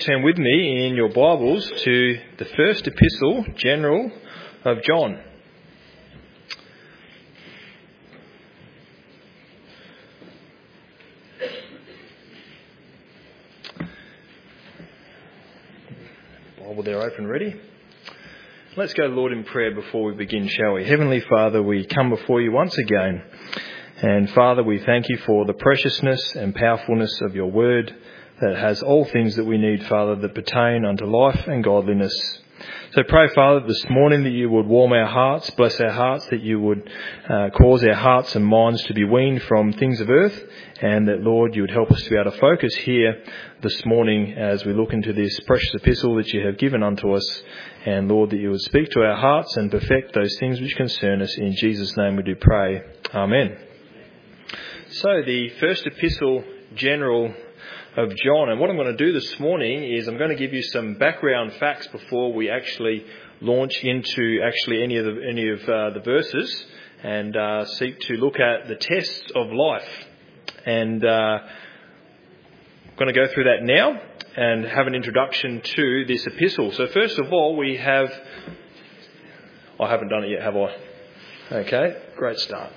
turn with me in your Bibles to the first epistle, general, of John. Bible there open, ready? Let's go, Lord, in prayer before we begin, shall we? Heavenly Father, we come before you once again. And Father, we thank you for the preciousness and powerfulness of your word that has all things that we need, Father, that pertain unto life and godliness. So pray, Father, this morning that you would warm our hearts, bless our hearts, that you would cause our hearts and minds to be weaned from things of earth, and that, Lord, you would help us to be able to focus here this morning as we look into this precious epistle that you have given unto us. And, Lord, that you would speak to our hearts and perfect those things which concern us. In Jesus' name we do pray. Amen. So the first epistle, general, of John, and what I'm going to do this morning is I'm going to give you some background facts before we actually launch into any of the verses and seek to look at the tests of life. And I'm going to go through that now and have an introduction to this epistle. So first of all, we have... I haven't done it yet, have I? Okay, great start.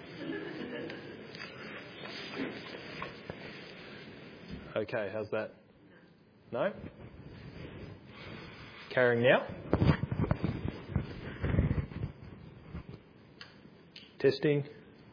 Okay, how's that? No? Carrying now? Testing?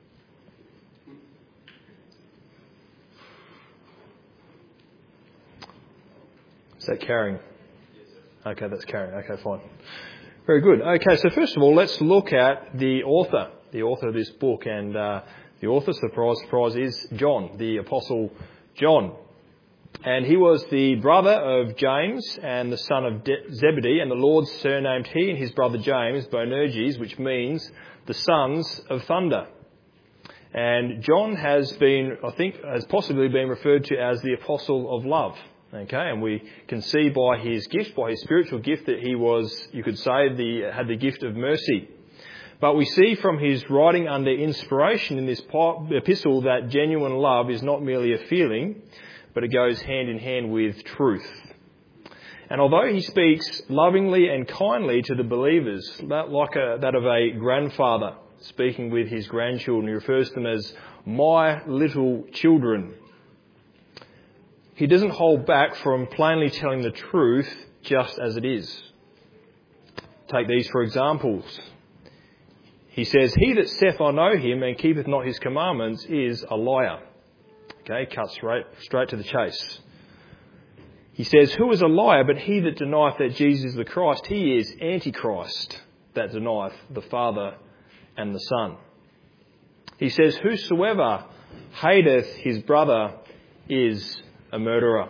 Is that carrying? Okay, that's carrying. Okay, fine. Very good. Okay, so first of all, let's look at the author of this book. And the author, surprise, is John, the Apostle John. And he was the brother of James and the son of Zebedee, and the Lord surnamed he and his brother James Boanerges, which means the sons of thunder. And John has possibly been referred to as the apostle of love. Okay, and we can see by his gift, by his spiritual gift, that he was, you could say, had the gift of mercy. But we see from his writing under inspiration in this epistle that genuine love is not merely a feeling, but it goes hand in hand with truth. And although he speaks lovingly and kindly to the believers, like that of a grandfather speaking with his grandchildren, he refers to them as my little children. He doesn't hold back from plainly telling the truth just as it is. Take these for examples. He says, "He that saith I know him and keepeth not his commandments is a liar." Okay, cut straight to the chase. He says, "Who is a liar but he that denieth that Jesus is the Christ? He is Antichrist, that denieth the Father and the Son." He says, "Whosoever hateth his brother is a murderer."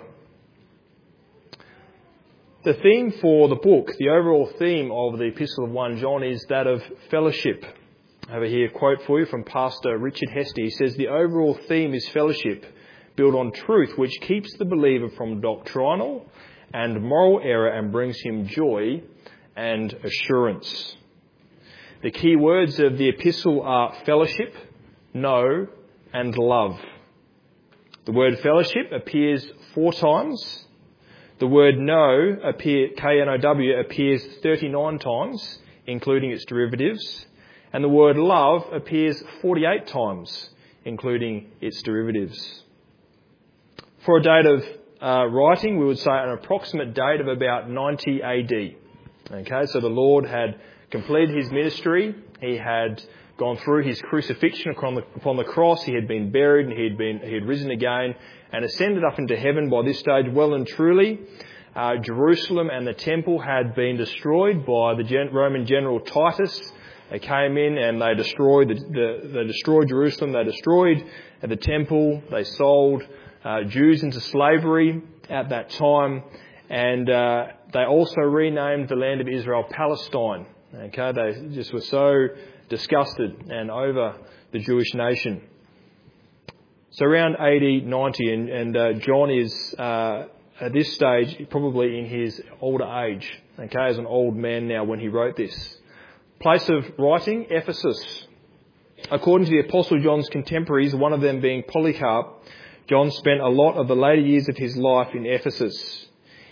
The theme for the book, the overall theme of the Epistle of 1 John, is that of fellowship. I have here a quote for you from Pastor Richard Hesty. He says, "The overall theme is fellowship, built on truth, which keeps the believer from doctrinal and moral error and brings him joy and assurance." The key words of the epistle are fellowship, know, and love. The word fellowship appears 4 times. The word know, K-N-O-W, appears 39 times, including its derivatives. And the word love appears 48 times, including its derivatives. For a date of writing, we would say an approximate date of about 90 AD. Okay, so the Lord had completed his ministry. He had gone through his crucifixion upon the cross. He had been buried and he had risen again and ascended up into heaven by this stage well and truly. Jerusalem and the temple had been destroyed by the Roman general Titus. They came in and they destroyed Jerusalem. They destroyed the temple. They sold Jews into slavery at that time, and they also renamed the land of Israel Palestine. Okay, they just were so disgusted and over the Jewish nation. So around AD 90, and John is at this stage probably in his older age. Okay, as an old man now when he wrote this. Place of writing, Ephesus. According to the Apostle John's contemporaries, one of them being Polycarp, John spent a lot of the later years of his life in Ephesus.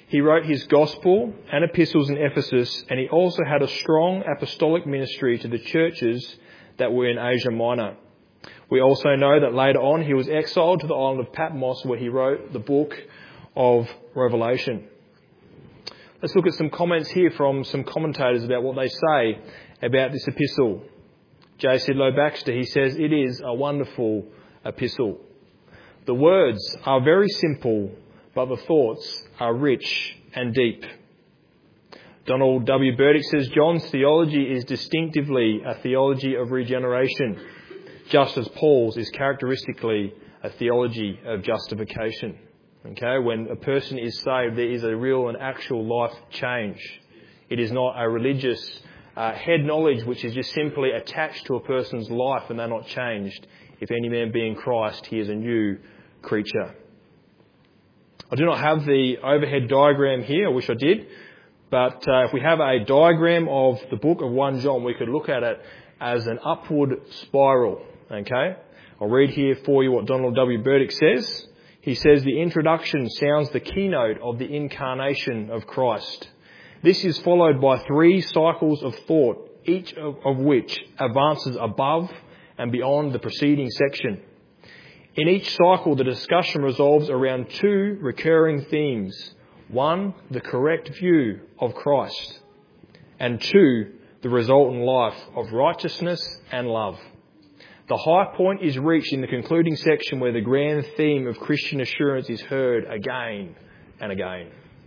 He wrote his gospel and epistles in Ephesus, and he also had a strong apostolic ministry to the churches that were in Asia Minor. We also know that later on he was exiled to the island of Patmos, where he wrote the book of Revelation. Let's look at some comments here from some commentators about what they say about this epistle. J. Sidlow Baxter, he says, it is a wonderful epistle. The words are very simple, but the thoughts are rich and deep. Donald W. Burdick says, John's theology is distinctively a theology of regeneration, just as Paul's is characteristically a theology of justification. Okay, when a person is saved, there is a real and actual life change. It is not a religious head knowledge which is just simply attached to a person's life and they're not changed. If any man be in Christ, he is a new creature. I do not have the overhead diagram here. I wish I did. But if we have a diagram of the book of 1 John, we could look at it as an upward spiral. Okay, I'll read here for you what Donald W. Burdick says. He says, the introduction sounds the keynote of the incarnation of Christ. This is followed by 3 cycles of thought, each of which advances above and beyond the preceding section. In each cycle, the discussion revolves around 2 recurring themes. 1, the correct view of Christ, and 2, the resultant life of righteousness and love. The high point is reached in the concluding section where the grand theme of Christian assurance is heard again and again.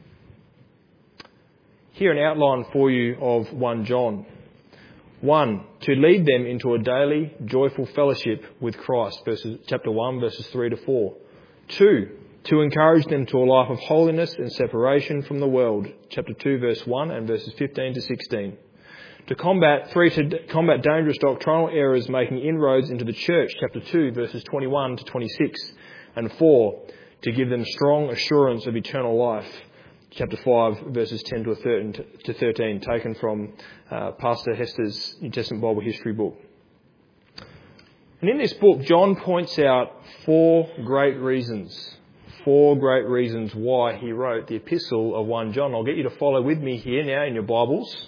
Here an outline for you of 1 John. 1, to lead them into a daily joyful fellowship with Christ, chapter 1, verses 3 to 4. 2, to encourage them to a life of holiness and separation from the world, chapter 2, verse 1 and verses 15 to 16. To combat dangerous doctrinal errors making inroads into the church, chapter 2, verses 21 to 26. And 4, to give them strong assurance of eternal life, chapter 5, verses 10 to 13, taken from Pastor Hester's New Testament Bible history book. And in this book, John points out 4 great reasons why he wrote the epistle of 1 John. I'll get you to follow with me here now in your Bibles.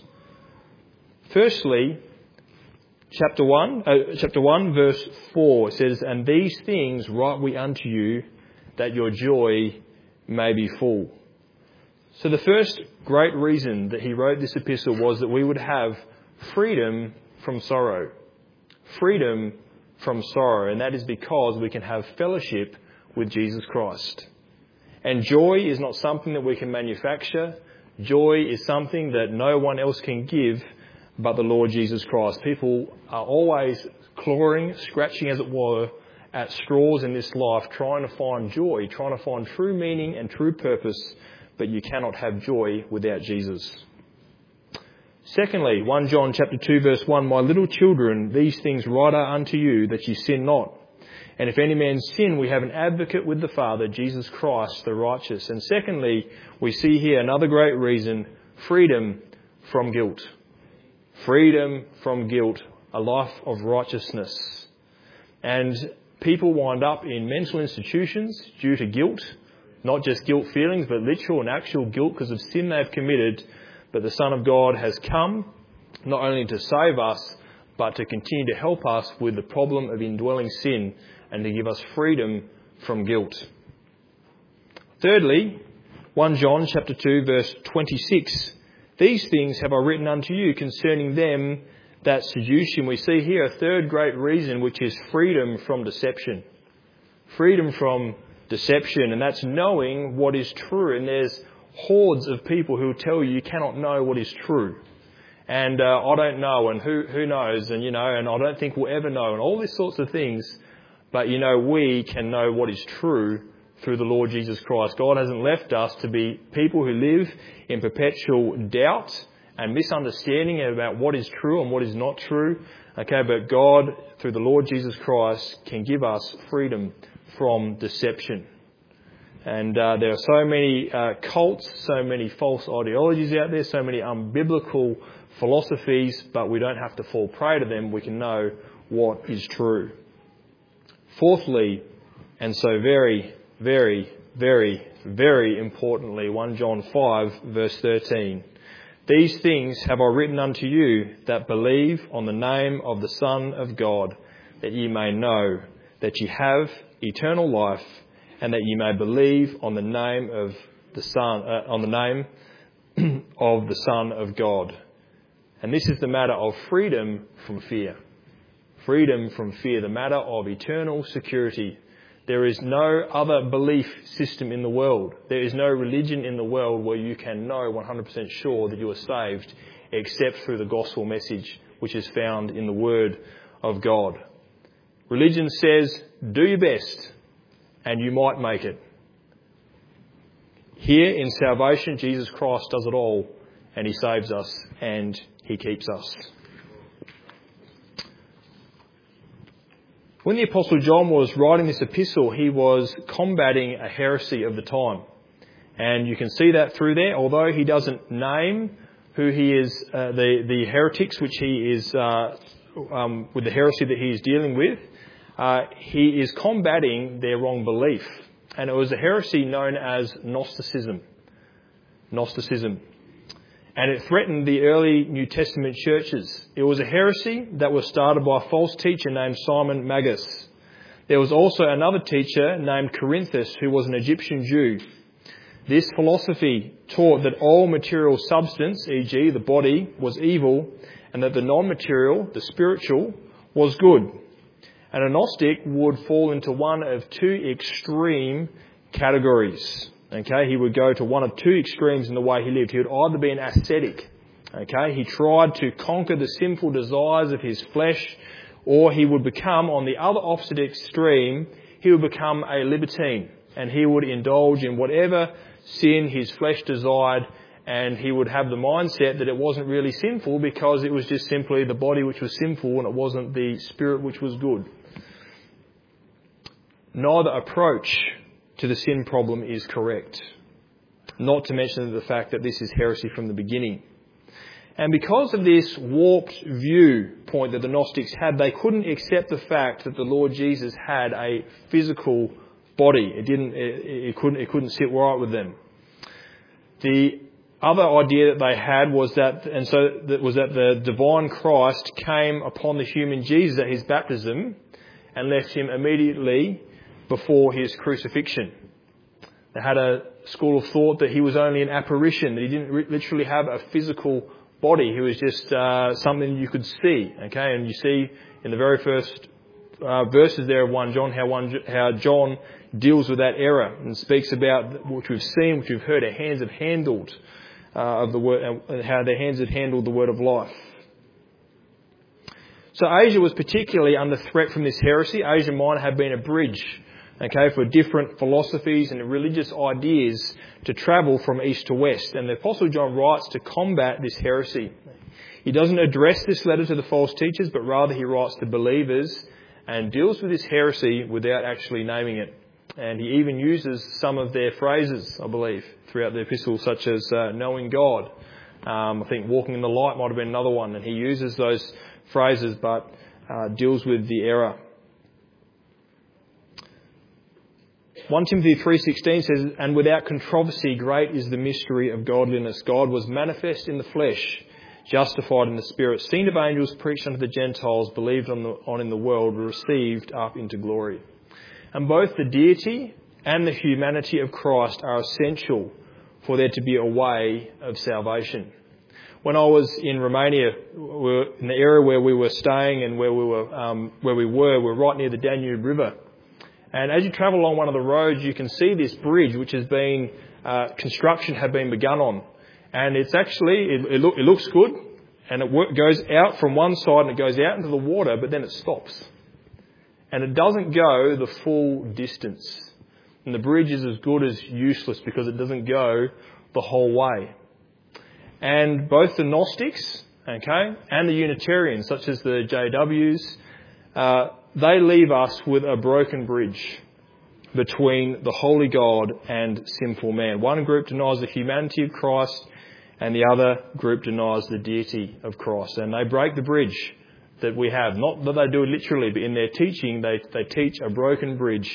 Firstly, chapter 1, verse 4 says, and these things write we unto you, that your joy may be full. So the first great reason that he wrote this epistle was that we would have freedom from sorrow. Freedom from sorrow, and that is because we can have fellowship with Jesus Christ. And joy is not something that we can manufacture. Joy is something that no one else can give but the Lord Jesus Christ. People are always clawing, scratching as it were, at straws in this life, trying to find joy, trying to find true meaning and true purpose, but you cannot have joy without Jesus. Secondly, 1 John chapter 2 verse 1, my little children, these things write I unto you, that ye sin not. And if any man sin, we have an advocate with the Father, Jesus Christ the righteous. And secondly, we see here another great reason, freedom from guilt. Freedom from guilt, a life of righteousness. And people wind up in mental institutions due to guilt, not just guilt feelings, but literal and actual guilt because of sin they've committed. But the Son of God has come not only to save us, but to continue to help us with the problem of indwelling sin and to give us freedom from guilt. Thirdly, 1 John chapter 2 verse 26. These things have I written unto you concerning them that seduce you. We see here a third great reason, which is freedom from deception. Freedom from deception, and that's knowing what is true. And there's hordes of people who tell you cannot know what is true. And I don't know, and who knows, and and I don't think we'll ever know, and all these sorts of things. But we can know what is true through the Lord Jesus Christ. God hasn't left us to be people who live in perpetual doubt and misunderstanding about what is true and what is not true. Okay, but God, through the Lord Jesus Christ, can give us freedom from deception. And there are so many cults, so many false ideologies out there, so many unbiblical philosophies, but we don't have to fall prey to them. We can know what is true. Fourthly, and so very, very very, very importantly, 1 John 5 verse 13. These things have I written unto you that believe on the name of the Son of God, that ye may know that ye have eternal life, and that ye may believe on the name of the Son, of the Son of God. And this is the matter of freedom from fear. Freedom from fear, the matter of eternal security. There is no other belief system in the world. There is no religion in the world where you can know 100% sure that you are saved, except through the gospel message, which is found in the Word of God. Religion says, do your best, and you might make it. Here in salvation, Jesus Christ does it all, and he saves us, and he keeps us. When the Apostle John was writing this epistle, he was combating a heresy of the time. And you can see that through there. Although he doesn't name who he is, the heretics which he is, with the heresy that he is dealing with, he is combating their wrong belief. And it was a heresy known as Gnosticism. And it threatened the early New Testament churches. It was a heresy that was started by a false teacher named Simon Magus. There was also another teacher named Corinthus, who was an Egyptian Jew. This philosophy taught that all material substance, e.g. the body, was evil, and that the non-material, the spiritual, was good. And a Gnostic would fall into one of two extreme categories. Okay, he would go to one of two extremes in the way he lived. He would either be an ascetic. Okay, he tried to conquer the sinful desires of his flesh, or he would become, on the other opposite extreme, he would become a libertine, and he would indulge in whatever sin his flesh desired, and he would have the mindset that it wasn't really sinful because it was just simply the body which was sinful and it wasn't the spirit which was good. Neither approach to the sin problem is correct. Not to mention the fact that this is heresy from the beginning. And because of this warped viewpoint that the Gnostics had, they couldn't accept the fact that the Lord Jesus had a physical body. It couldn't sit right with them. The other idea that they had was that the divine Christ came upon the human Jesus at his baptism and left him immediately before his crucifixion. They had a school of thought that he was only an apparition, that he didn't literally have a physical body. He was just something you could see. Okay, and you see in the very first verses there of 1 John how John deals with that error and speaks about which we've seen, which we've heard, our hands have handled of the word, and how their hands had handled the word of life. So Asia was particularly under threat from this heresy. Asia Minor had been a bridge, okay, for different philosophies and religious ideas to travel from east to west. And the Apostle John writes to combat this heresy. He doesn't address this letter to the false teachers, but rather he writes to believers and deals with this heresy without actually naming it. And he even uses some of their phrases, I believe, throughout the epistle, such as knowing God. I think walking in the light might have been another one. And he uses those phrases, but deals with the error. 1 Timothy 3:16 says, "And without controversy great is the mystery of godliness. God was manifest in the flesh, justified in the spirit, seen of angels, preached unto the Gentiles, believed on in the world, received up into glory." And both the deity and the humanity of Christ are essential for there to be a way of salvation. When I was in Romania, in the area where we were staying and where we were right near the Danube River. And as you travel along one of the roads, you can see this bridge, which has been construction had been begun on, and it's actually it looks good, and it goes out from one side and it goes out into the water, but then it stops, and it doesn't go the full distance. And the bridge is as good as useless because it doesn't go the whole way. And both the Gnostics, okay, and the Unitarians, such as the JWs, they leave us with a broken bridge between the holy God and sinful man. One group denies the humanity of Christ and the other group denies the deity of Christ. And they break the bridge that we have. Not that they do it literally, but in their teaching, they teach a broken bridge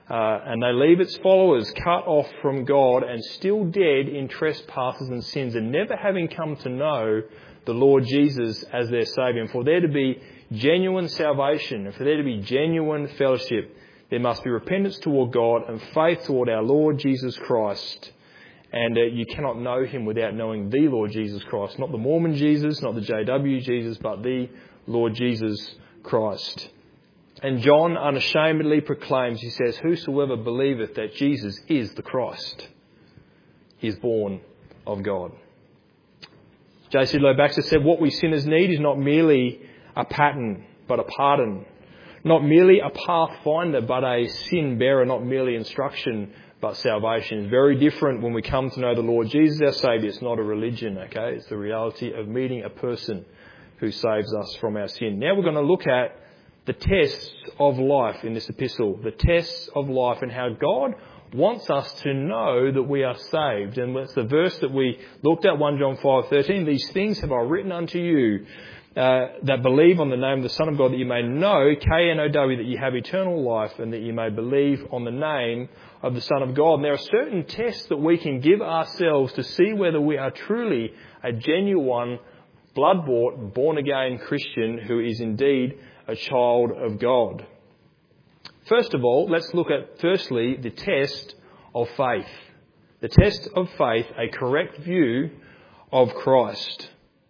and they leave its followers cut off from God and still dead in trespasses and sins, and never having come to know the Lord Jesus as their Saviour. And for there to be genuine salvation, and for there to be genuine fellowship, there must be repentance toward God and faith toward our Lord Jesus Christ. And you cannot know him without knowing the Lord Jesus Christ. Not the Mormon Jesus, not the JW Jesus, but the Lord Jesus Christ. And John unashamedly proclaims, he says, "Whosoever believeth that Jesus is the Christ is born of God." J.C. Lowe Baxter said, "What we sinners need is not merely a pattern, but a pardon. Not merely a pathfinder, but a sin bearer. Not merely instruction, but salvation." It's very different when we come to know the Lord Jesus, our Saviour. It's not a religion, okay? It's the reality of meeting a person who saves us from our sin. Now we're going to look at the tests of life in this epistle. The tests of life and how God wants us to know that we are saved. And that's the verse that we looked at, 1 John 5:13. "These things have I written unto you that believe on the name of the Son of God, that you may know, K-N-O-W, that you have eternal life, and that you may believe on the name of the Son of God." And there are certain tests that we can give ourselves to see whether we are truly a genuine, blood-bought, born-again Christian who is indeed a child of God. First of all, let's look at, firstly, the test of faith. The test of faith, a correct view of Christ.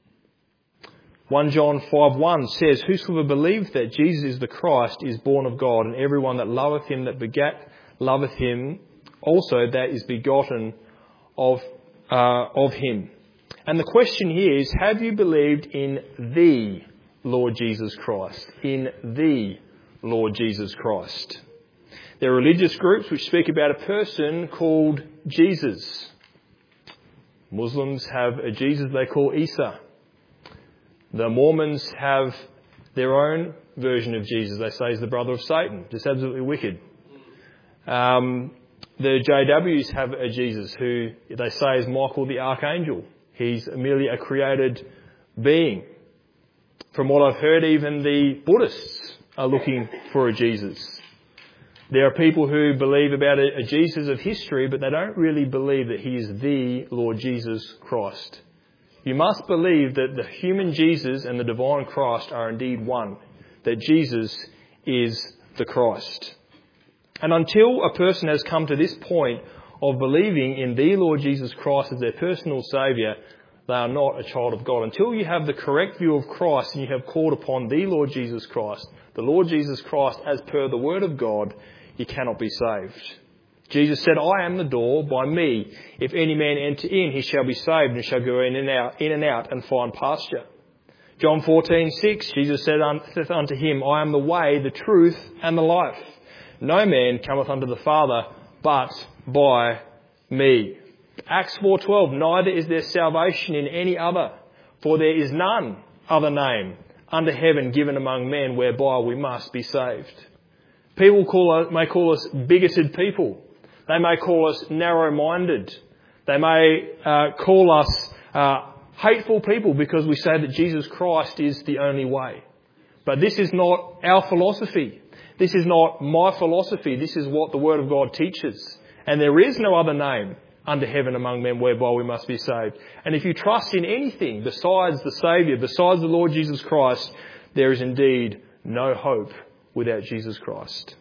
1 John 5:1 says, "Whosoever believeth that Jesus is the Christ is born of God, and everyone that loveth him that begat loveth him also that is begotten of him." And the question here is, have you believed in the Lord Jesus Christ? In the Lord Jesus Christ. There are religious groups which speak about a person called Jesus. Muslims have a Jesus they call Isa. The Mormons have their own version of Jesus. They say he's the brother of Satan. Just absolutely wicked. The JWs have a Jesus who they say is Michael the Archangel. He's merely a created being. From what I've heard, even the Buddhists are looking for a Jesus. There are people who believe about a Jesus of history, but they don't really believe that he is the Lord Jesus Christ. You must believe that the human Jesus and the divine Christ are indeed one, that Jesus is the Christ. And until a person has come to this point of believing in the Lord Jesus Christ as their personal Saviour, they are not a child of God. Until you have the correct view of Christ and you have called upon the Lord Jesus Christ, the Lord Jesus Christ as per the Word of God, you cannot be saved. Jesus said, "I am the door. By me, if any man enter in, he shall be saved and shall go in and out and find pasture." John 14:6, Jesus said unto him, "I am the way, the truth, and the life. No man cometh unto the Father but by me." Acts 4:12, "Neither is there salvation in any other, for there is none other name under heaven given among men whereby we must be saved." People may call us bigoted people. They may call us narrow-minded. They may call us hateful people because we say that Jesus Christ is the only way. But this is not our philosophy. This is not my philosophy. This is what the Word of God teaches. And there is no other name under heaven among men whereby we must be saved. And if you trust in anything besides the Saviour, besides the Lord Jesus Christ, there is indeed no hope without Jesus Christ.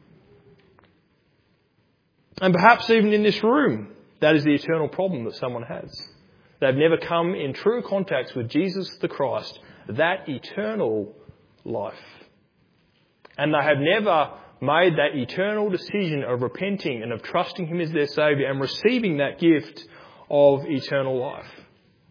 And perhaps even in this room, that is the eternal problem that someone has. They've never come in true contact with Jesus the Christ, that eternal life. And they have never made that eternal decision of repenting and of trusting him as their Saviour and receiving that gift of eternal life.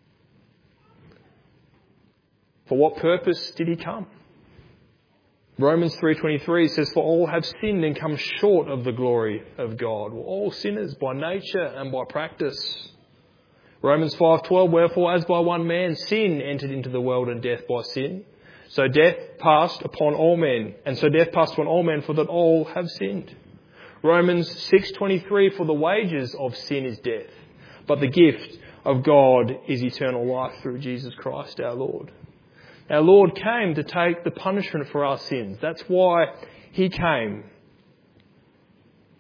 For what purpose did he come? Romans 3:23 says, "For all have sinned and come short of the glory of God." We're all sinners by nature and by practice. Romans 5:12, "Wherefore as by one man sin entered into the world, and death by sin, so death passed upon all men, and so death passed upon all men, for that all have sinned." Romans 6:23, "For the wages of sin is death, but the gift of God is eternal life through Jesus Christ our Lord." Our Lord came to take the punishment for our sins. That's why he came.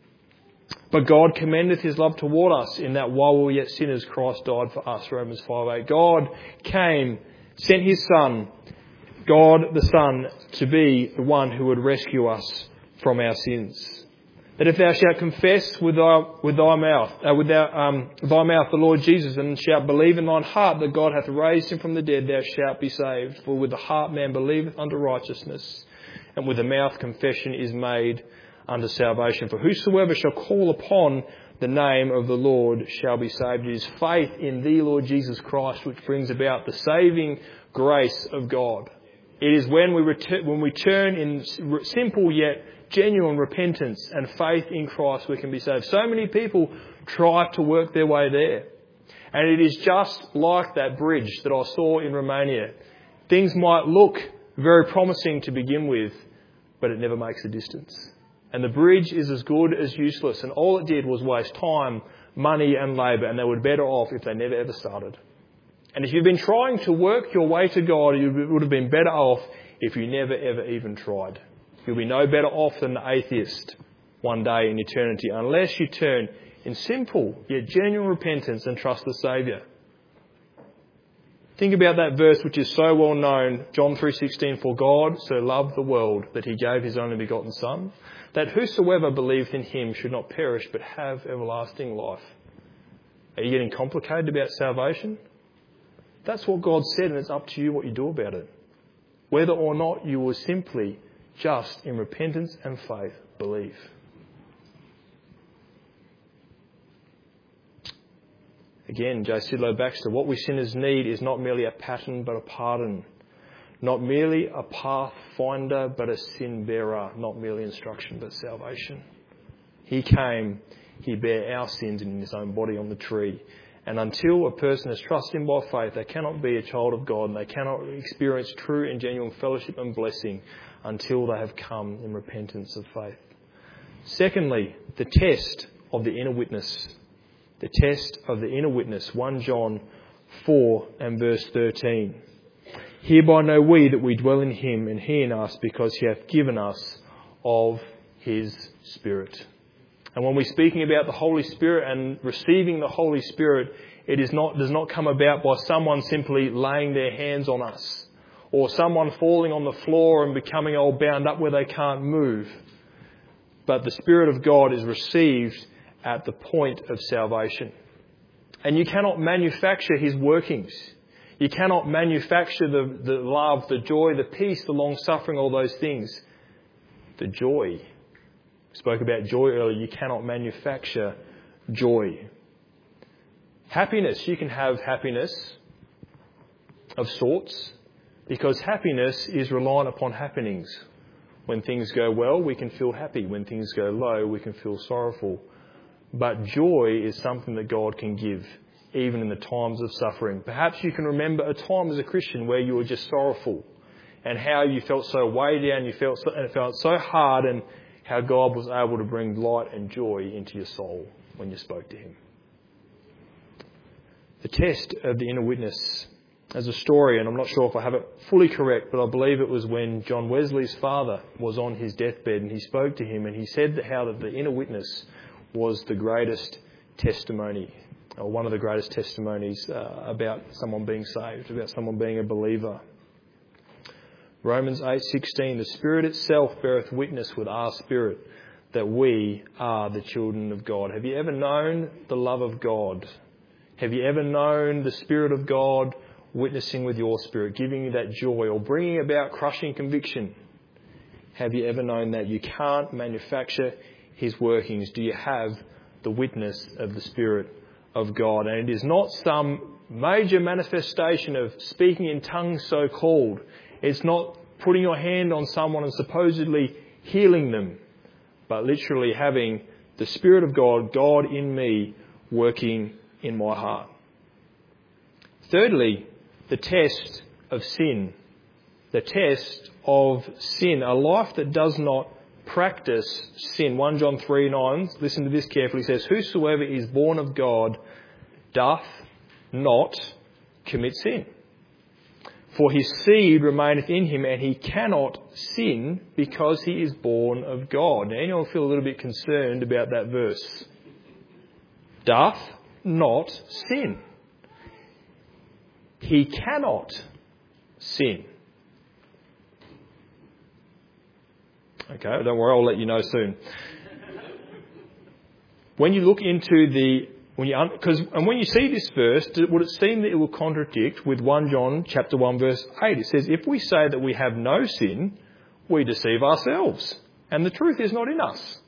But God commendeth his love toward us in that while we were yet sinners, Christ died for us. Romans 5:8. God came, sent his Son, God the Son, to be the one who would rescue us from our sins. That if thou shalt confess with thy mouth the Lord Jesus, and shalt believe in thine heart that God hath raised him from the dead, thou shalt be saved. For with the heart man believeth unto righteousness, and with the mouth confession is made unto salvation. For whosoever shall call upon the name of the Lord shall be saved. It is faith in the Lord Jesus Christ which brings about the saving grace of God. It is when we turn in simple yet genuine repentance and faith in Christ we can be saved. So many people try to work their way there. And it is just like that bridge that I saw in Romania. Things might look very promising to begin with, but it never makes a distance. And the bridge is as good as useless. And all it did was waste time, money and labour. And they were better off if they never ever started. And if you've been trying to work your way to God, you would have been better off if you never ever even tried. You'll be no better off than the atheist one day in eternity unless you turn in simple yet genuine repentance and trust the Saviour. Think about that verse which is so well known, John 3:16, for God so loved the world that he gave his only begotten Son, that whosoever believeth in him should not perish but have everlasting life. Are you getting complicated about salvation? That's what God said, and it's up to you what you do about it. Whether or not you will simply, just in repentance and faith, believe. Again, J. Sidlow Baxter, what we sinners need is not merely a pattern but a pardon. Not merely a pathfinder but a sin bearer. Not merely instruction but salvation. He came, he bare our sins in his own body on the tree. And until a person has trusted him by faith, they cannot be a child of God and they cannot experience true and genuine fellowship and blessing until they have come in repentance of faith. Secondly, the test of the inner witness. The test of the inner witness, 1 John 4 and verse 13. Hereby know we that we dwell in him and he in us, because he hath given us of his Spirit. And when we're speaking about the Holy Spirit and receiving the Holy Spirit, it does not come about by someone simply laying their hands on us, or someone falling on the floor and becoming all bound up where they can't move. But the Spirit of God is received at the point of salvation. And you cannot manufacture his workings. You cannot manufacture the love, the joy, the peace, the long-suffering, all those things. The joy. We spoke about joy earlier. You cannot manufacture joy. Happiness. You can have happiness of sorts, because happiness is reliant upon happenings. When things go well, we can feel happy. When things go low, we can feel sorrowful. But joy is something that God can give, even in the times of suffering. Perhaps you can remember a time as a Christian where you were just sorrowful, and how you felt so weighed down, and it felt so hard, and how God was able to bring light and joy into your soul when you spoke to him. The test of the inner witness. As a story, and I'm not sure if I have it fully correct, but I believe it was when John Wesley's father was on his deathbed and he spoke to him, and he said that how that the inner witness was the greatest testimony, or one of the greatest testimonies about someone being saved, about someone being a believer. Romans 8:16, the Spirit itself beareth witness with our spirit that we are the children of God. Have you ever known the love of God? Have you ever known the Spirit of God witnessing with your spirit, giving you that joy or bringing about crushing conviction? Have you ever known that? You can't manufacture his workings. Do you have the witness of the Spirit of God? And it is not some major manifestation of speaking in tongues so-called. It's not putting your hand on someone and supposedly healing them, but literally having the Spirit of God, God in me, working in my heart. Thirdly, the test of sin. The test of sin. A life that does not practice sin. 1 John 3:9, listen to this carefully, says, whosoever is born of God doth not commit sin. For his seed remaineth in him, and he cannot sin because he is born of God. Now, anyone feel a little bit concerned about that verse? doth not sin. He cannot sin. Okay, don't worry, I'll let you know soon. When you look into when you see this verse, would it seem that it will contradict with 1 John chapter 1 verse 8? It says, if we say that we have no sin, we deceive ourselves, and the truth is not in us.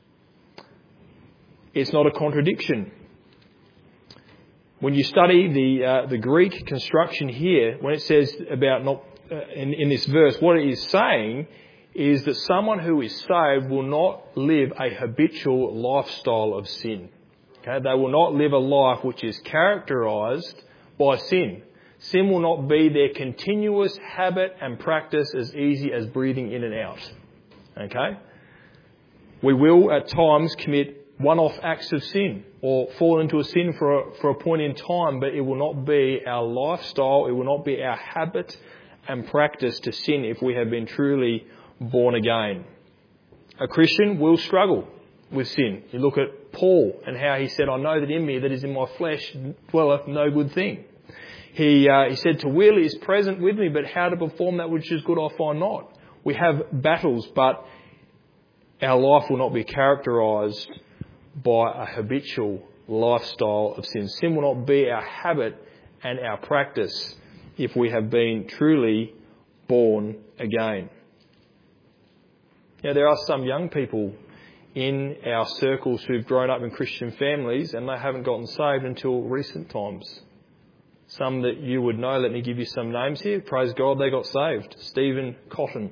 It's not a contradiction. When you study the Greek construction here, when it says about not in this verse, what it is saying is that someone who is saved will not live a habitual lifestyle of sin. Okay? They will not live a life which is characterised by sin. Sin will not be their continuous habit and practice as easy as breathing in and out. Okay? We will at times commit one-off acts of sin or fall into a sin for a point in time, but it will not be our lifestyle, it will not be our habit and practice to sin if we have been truly born again. A Christian will struggle with sin. You look at Paul and how he said, I know that in me, that is in my flesh, dwelleth no good thing. He said, to will is present with me, but how to perform that which is good I find not. We have battles, but our life will not be characterised by a habitual lifestyle of sin. Sin will not be our habit and our practice if we have been truly born again. Now, there are some young people in our circles who've grown up in Christian families and they haven't gotten saved until recent times. Some that you would know, let me give you some names here. Praise God, they got saved. Stephen Cotton,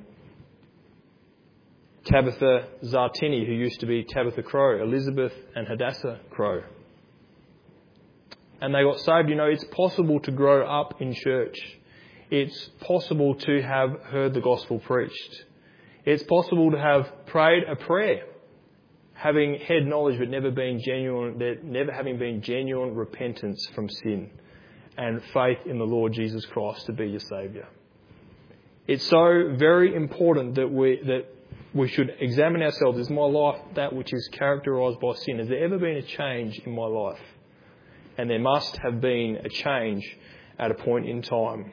Tabitha Zartini, who used to be Tabitha Crow, Elizabeth and Hadassah Crow. And they got saved. You know, it's possible to grow up in church. It's possible to have heard the gospel preached. It's possible to have prayed a prayer, having head knowledge but never having been genuine repentance from sin and faith in the Lord Jesus Christ to be your Saviour. It's so very important that we should examine ourselves. Is my life that which is characterised by sin? Has there ever been a change in my life? And there must have been a change at a point in time.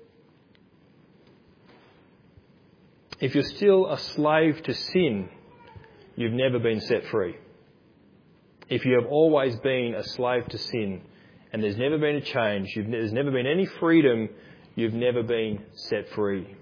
If you're still a slave to sin, you've never been set free. If you have always been a slave to sin and there's never been a change, there's never been any freedom, you've never been set free.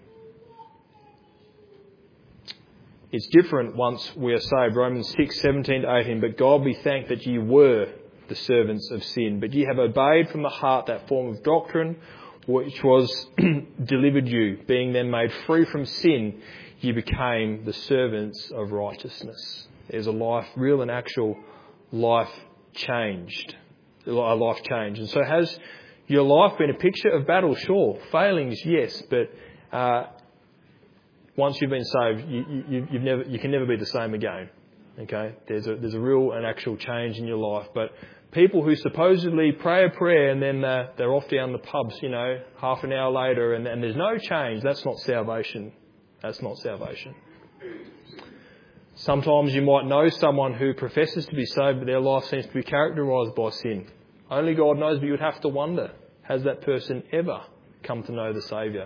It's different once we are saved. Romans 6:17-18. But God be thanked that ye were the servants of sin, but ye have obeyed from the heart that form of doctrine which was delivered you. Being then made free from sin, ye became the servants of righteousness. There's a life, real and actual life changed. A life change. And so has your life been a picture of battle? Sure. Failings, yes. But once you've been saved, you can never be the same again. Okay? There's a real and actual change in your life. But people who supposedly pray a prayer and then they're off down the pubs, half an hour later and there's no change, that's not salvation. That's not salvation. Sometimes you might know someone who professes to be saved, but their life seems to be characterised by sin. Only God knows, but you'd have to wonder, has that person ever come to know the Saviour?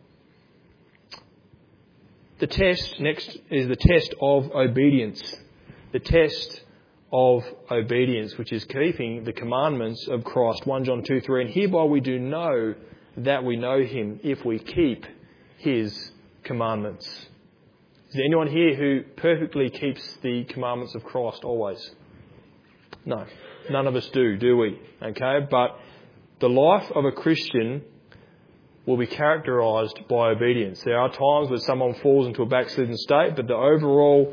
The test next is the test of obedience. The test of obedience, which is keeping the commandments of Christ. 1 John 2:3. And hereby we do know that we know him if we keep his commandments. Is there anyone here who perfectly keeps the commandments of Christ always? No. None of us do we? Okay? But the life of a Christian will be characterised by obedience. There are times where someone falls into a backslidden state, but the overall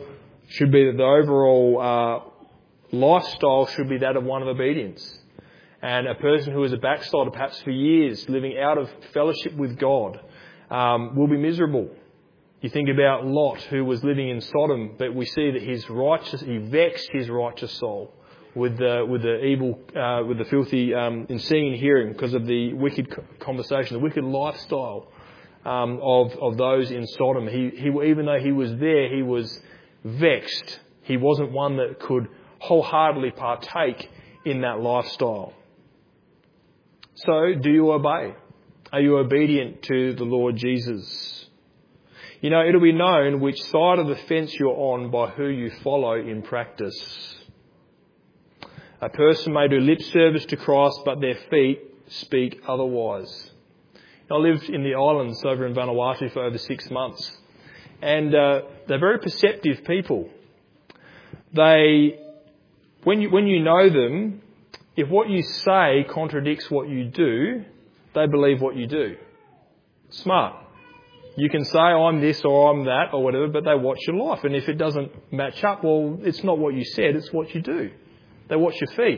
lifestyle should be that of one of obedience. And a person who is a backslider, perhaps for years, living out of fellowship with God, will be miserable. You think about Lot, who was living in Sodom, but we see that he vexed his righteous soul with the evil, with the filthy, in seeing and hearing, because of the wicked conversation, the wicked lifestyle of those in Sodom. He even though he was there, he was vexed. He wasn't one that could wholeheartedly partake in that lifestyle. So, do you obey? Are you obedient to the Lord Jesus? You know, it'll be known which side of the fence you're on by who you follow in practice. A person may do lip service to Christ, but their feet speak otherwise. I lived in the islands over in Vanuatu for over 6 months, and they're very perceptive people. When you know them, if what you say contradicts what you do, they believe what you do. Smart. You can say, I'm this or I'm that or whatever, but they watch your life. And if it doesn't match up, well, it's not what you said, it's what you do. They watch your feet.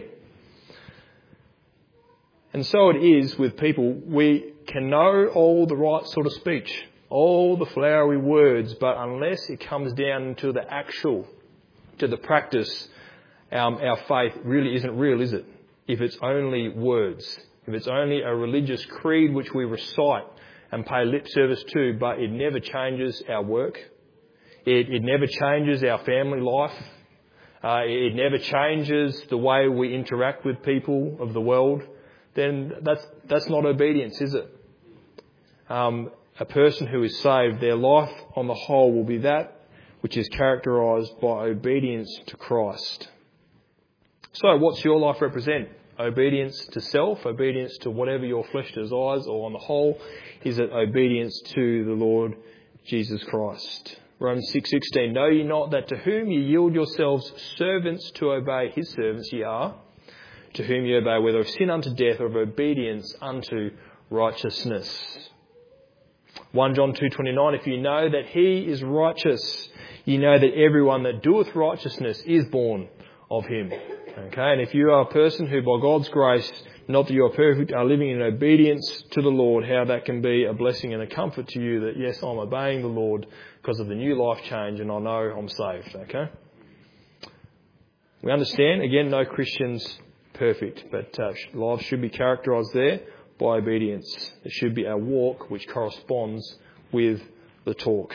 And so it is with people. We can know all the right sort of speech, all the flowery words, but unless it comes down to the actual, to the practice, our faith really isn't real, is it? If it's only words, if it's only a religious creed which we recite and pay lip service to, but it never changes our work, it never changes our family life, it never changes the way we interact with people of the world, then that's not obedience, is it? A person who is saved, their life on the whole will be that which is characterised by obedience to Christ. So what's your life represent? Obedience to self, obedience to whatever your flesh desires, or on the whole, is it obedience to the Lord Jesus Christ? Romans 6:16, know ye not that to whom ye yield yourselves servants to obey his servants ye are, to whom ye obey, whether of sin unto death or of obedience unto righteousness. 1 John 2:29, if you know that he is righteous, you know that everyone that doeth righteousness is born of him. Okay, and if you are a person who by God's grace, not that you are perfect, are living in obedience to the Lord, how that can be a blessing and a comfort to you that yes, I'm obeying the Lord because of the new life change and I know I'm saved. Okay, we understand, again, no Christian's perfect, but lives should be characterised there by obedience. There should be a walk which corresponds with the talk.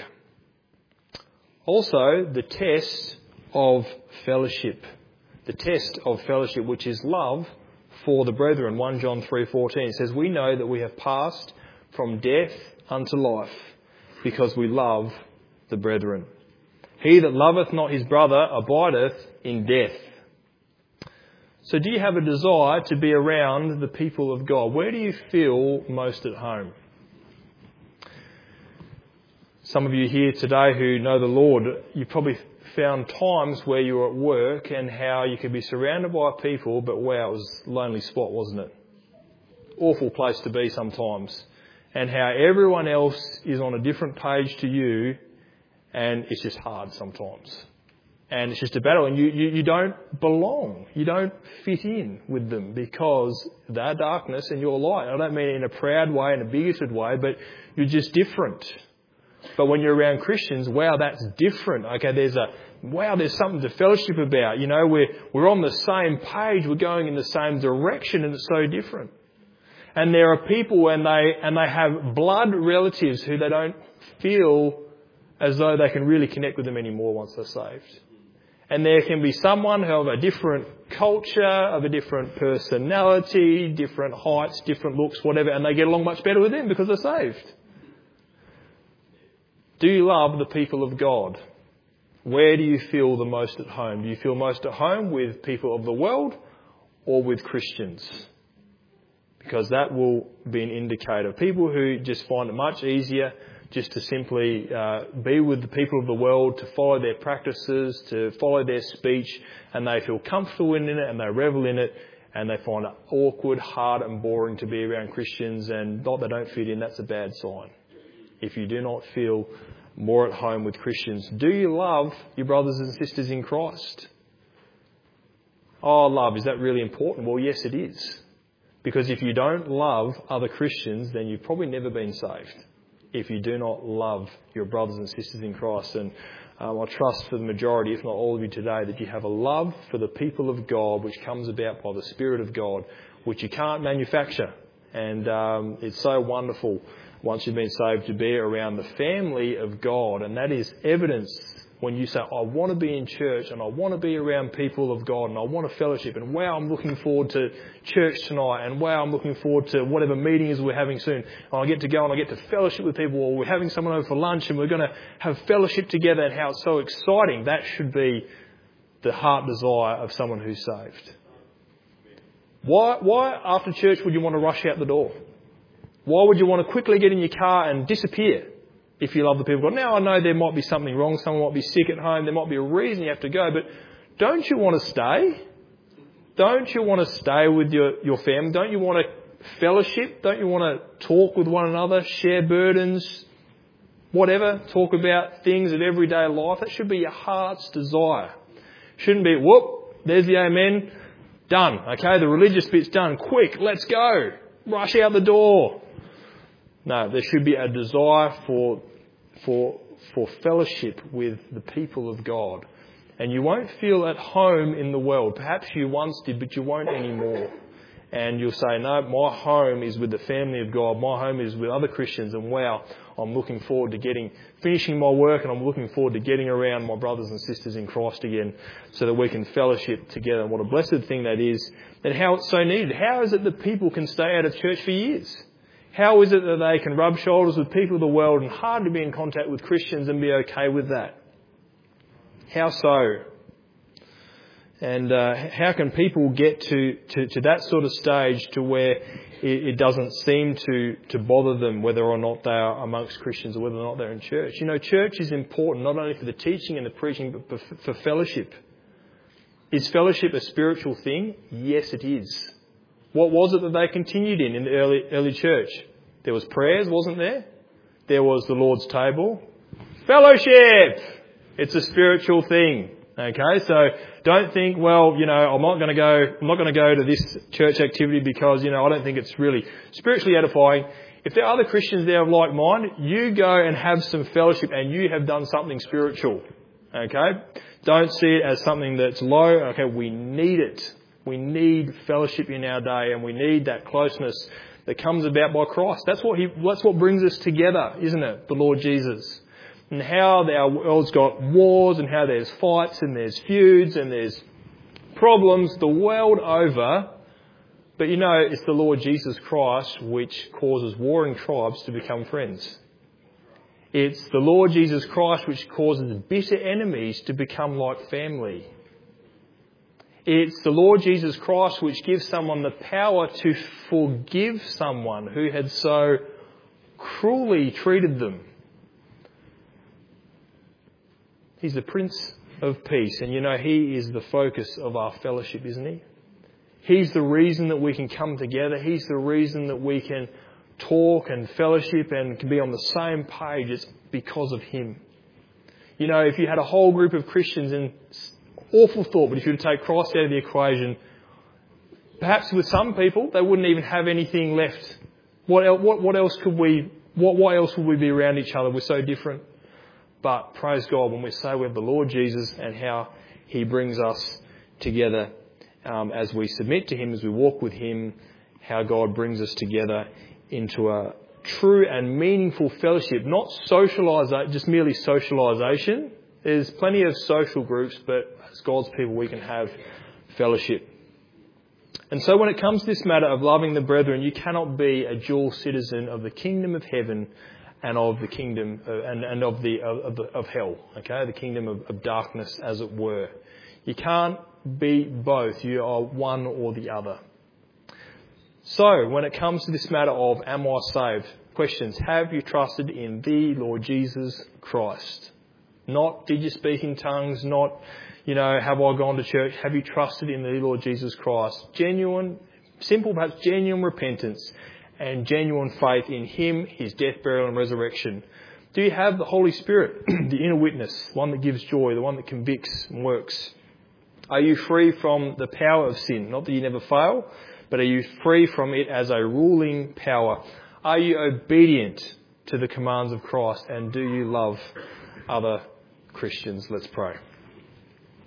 Also, the test of fellowship. The test of fellowship, which is love for the brethren. 1 John 3:14 says, we know that we have passed from death unto life because we love the brethren. He that loveth not his brother abideth in death. So do you have a desire to be around the people of God? Where do you feel most at home? Some of you here today who know the Lord, you probably found times where you were at work and how you could be surrounded by people, but wow, it was a lonely spot, wasn't it? Awful place to be sometimes. And how everyone else is on a different page to you, and it's just hard sometimes. And it's just a battle, and you don't belong. You don't fit in with them because they're darkness and you're light. I don't mean it in a proud way, in a bigoted way, but you're just different. But when you're around Christians, wow, that's different. Okay, there's something to fellowship about. You know, we're on the same page, we're going in the same direction, and it's so different. And there are people and they have blood relatives who they don't feel as though they can really connect with them anymore once they're saved. And there can be someone who have a different culture, of a different personality, different heights, different looks, whatever, and they get along much better with them because they're saved. Do you love the people of God? Where do you feel the most at home? Do you feel most at home with people of the world or with Christians? Because that will be an indicator. People who just find it much easier just to simply be with the people of the world, to follow their practices, to follow their speech, and they feel comfortable in it and they revel in it, and they find it awkward, hard and boring to be around Christians, and not they don't fit in, that's a bad sign. If you do not feel more at home with Christians, do you love your brothers and sisters in Christ? Oh, love, is that really important? Well, yes, it is. Because if you don't love other Christians, then you've probably never been saved. If you do not love your brothers and sisters in Christ. And I trust for the majority, if not all of you today, that you have a love for the people of God which comes about by the Spirit of God, which you can't manufacture. And it's so wonderful once you've been saved to be around the family of God. And that is evidenced when you say, I want to be in church and I want to be around people of God and I want to fellowship, and wow, I'm looking forward to church tonight, and wow, I'm looking forward to whatever meeting is we're having soon, and I get to go and I get to fellowship with people, or we're having someone over for lunch and we're going to have fellowship together, and how it's so exciting. That should be the heart desire of someone who's saved. Why after church would you want to rush out the door? Why would you want to quickly get in your car and disappear if you love the people of God? Now, I know there might be something wrong. Someone might be sick at home. There might be a reason you have to go. But don't you want to stay? Don't you want to stay with your family? Don't you want to fellowship? Don't you want to talk with one another, share burdens, whatever, talk about things of everyday life? That should be your heart's desire. Shouldn't be, whoop, there's the amen. Done. Okay, the religious bit's done. Quick, let's go. Rush out the door. No, there should be a desire for fellowship with the people of God. And you won't feel at home in the world. Perhaps you once did, but you won't anymore. And you'll say, no, my home is with the family of God. My home is with other Christians. And wow, I'm looking forward to finishing my work, and I'm looking forward to getting around my brothers and sisters in Christ again so that we can fellowship together. And what a blessed thing that is, and how it's so needed. How is it that people can stay out of church for years? How is it that they can rub shoulders with people of the world and hardly be in contact with Christians and be okay with that? How so? And how can people get to that sort of stage to where it doesn't seem to bother them whether or not they are amongst Christians or whether or not they're in church? You know, church is important not only for the teaching and the preaching, but for fellowship. Is fellowship a spiritual thing? Yes, it is. What was it that they continued in the early church? There was prayers, wasn't there? There was the Lord's table. Fellowship! It's a spiritual thing. Okay, so don't think, well, you know, I'm not going to go to this church activity because, you know, I don't think it's really spiritually edifying. If there are other Christians there of like mind, you go and have some fellowship and you have done something spiritual. Okay? Don't see it as something that's low. Okay, we need it. We need fellowship in our day, and we need that closeness that comes about by Christ. That's what brings us together, isn't it? The Lord Jesus. And how our world's got wars, and how there's fights and there's feuds and there's problems the world over. But you know, it's the Lord Jesus Christ which causes warring tribes to become friends. It's the Lord Jesus Christ which causes bitter enemies to become like family. It's the Lord Jesus Christ which gives someone the power to forgive someone who had so cruelly treated them. He's the Prince of Peace, and you know, He is the focus of our fellowship, isn't He? He's the reason that we can come together. He's the reason that we can talk and fellowship and can be on the same page. It's because of Him. You know, if you had a whole group of Christians, and awful thought, but if you were to take Christ out of the equation, perhaps with some people, they wouldn't even have anything left. What else would we be around each other? We're so different. But praise God when we say we have the Lord Jesus and how He brings us together as we submit to Him, as we walk with Him, how God brings us together into a true and meaningful fellowship, not just merely socialisation. There's plenty of social groups, but as God's people we can have fellowship. And so when it comes to this matter of loving the brethren, you cannot be a dual citizen of the kingdom of heaven and of the kingdom of hell, okay, the kingdom of darkness, as it were. You can't be both. You are one or the other. So, when it comes to this matter of am I saved? Questions: have you trusted in the Lord Jesus Christ? Not did you speak in tongues? Not, you know, have I gone to church? Have you trusted in the Lord Jesus Christ? Genuine, simple, perhaps genuine repentance and genuine faith in Him, His death, burial and resurrection. Do you have the Holy Spirit, the inner witness, one that gives joy, the one that convicts and works? Are you free from the power of sin? Not that you never fail, but are you free from it as a ruling power? Are you obedient to the commands of Christ? And do you love other Christians? Let's pray.